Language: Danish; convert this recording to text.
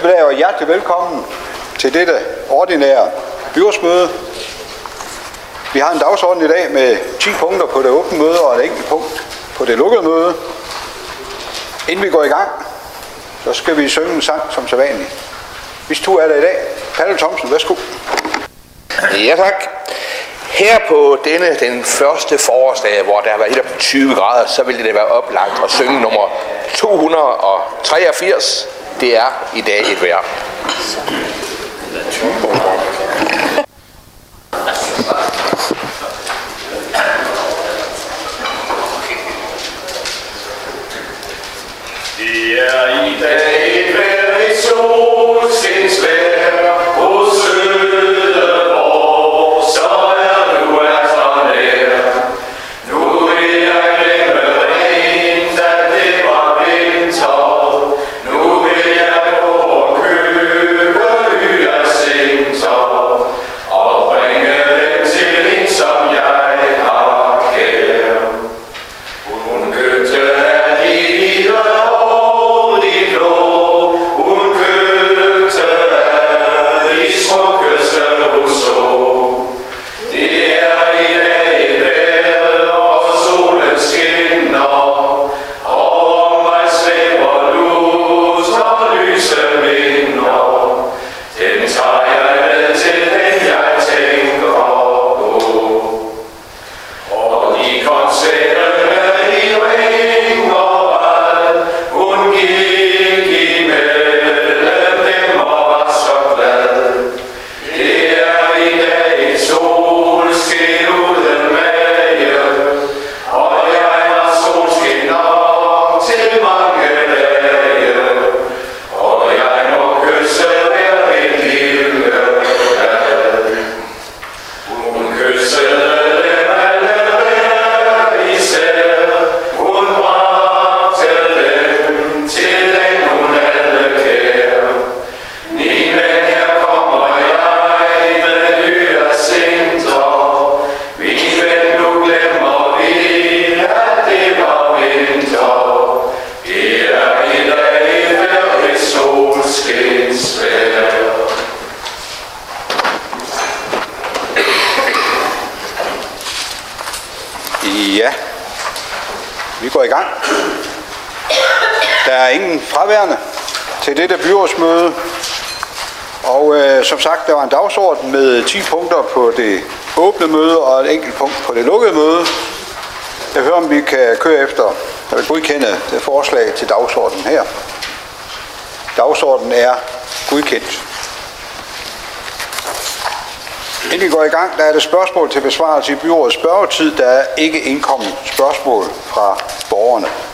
eftermiddag og hjertelig velkommen til dette ordinære byrådsmøde. Vi har en dagsorden i dag med 10 punkter på det åbne møde og et enkelt punkt på det lukkede møde. Inden vi går i gang, så skal vi synge en sang som sædvanligt. Hvis to er der i dag. Palle Thomsen, værsgo. Ja, tak. Her på den første forårsdag, hvor der har været 20 grader, så vil det være oplagt at synge nummer 283. Det er i dag et vejr. Det er i dag et vejr i solskinsvejr på Søderborg, så er du så nær. Nu vil jeg glemme rent, at det var vinter. Nu vil jeg gå og købe hyacinter og bringe dem til en, som jeg har kær. Hun købte af de hvide og de blå, hun købte af de smukkeste hun så. Det er i dag et vejr, og solen skinner, over mig svæver lus og lyse minder. Den tager jeg med til den, jeg tænker på. Og de koncerterne i ring og vand, hun gik imellem dem og var så glad. Det er i dag et solskin uden mage, og jeg har solskin nok til mange dage. Og jeg må kysse hver en lille glad. Hun kyssede dem alle hver især, hun bragte dem til den hun alle kær. Men her kommer jeg med hyacinter, min ven, nu glemmer vi, at det var vinter. Det er i dag et vejr i solskinsvejr. Ja, vi går i gang. Der er ingen fraværende til dette byrådsmøde. Og som sagt, der var en dagsorden med 10 punkter på det åbne møde og et enkelt punkt på det lukkede møde. Jeg hører, om vi kan køre efter, jeg vil godkende det forslag til dagsordenen her. Dagsordenen er godkendt. Inden vi går i gang, der er det spørgsmål til besvarelse i byrådets spørgetid. Der er ikke indkommet spørgsmål fra borgerne.